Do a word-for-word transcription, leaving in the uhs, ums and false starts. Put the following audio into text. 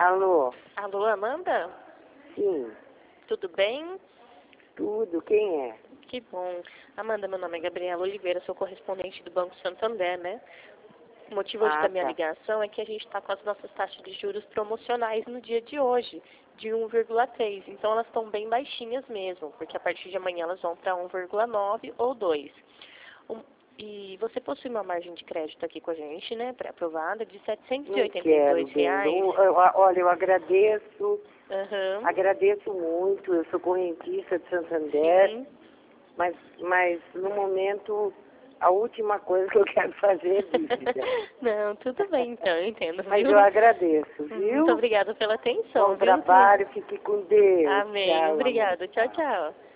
Alô? Alô, Amanda? Sim, Tudo bem? tudo. Quem é? Que bom. Amanda, meu nome é Gabriela Oliveira, sou correspondente do Banco Santander, né? O motivo hoje Ah, da minha tá. ligação é que a gente está com as nossas taxas de juros promocionais no dia de hoje, de um vírgula três. Então elas estão bem baixinhas mesmo, porque a partir de amanhã elas vão para um vírgula nove ou dois. Um, e você possui uma margem de crédito aqui com a gente, né, pré-aprovada, de setecentos e Não oitenta e quero, dois bem. reais. Não, eu- olha, eu agradeço, Aham. agradeço muito. Eu sou correntista de Santander, Sim. mas, mas no momento a última coisa que eu quero fazer é dívida. Não, tudo bem então, eu entendo, Mas viu? eu agradeço, viu? Muito obrigada pela atenção, Bom viu? trabalho, fique com Deus. Amém. Tchau, amor. Obrigada. Tchau, tchau.